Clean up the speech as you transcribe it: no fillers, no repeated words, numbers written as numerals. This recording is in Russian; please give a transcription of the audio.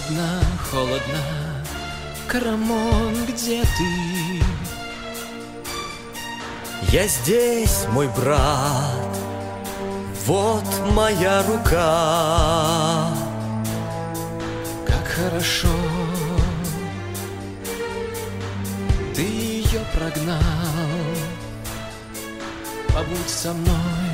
Холодно, холодно, Карамон, где ты? Я здесь, мой брат, вот моя рука. Как хорошо ты ее прогнал. Побудь со мной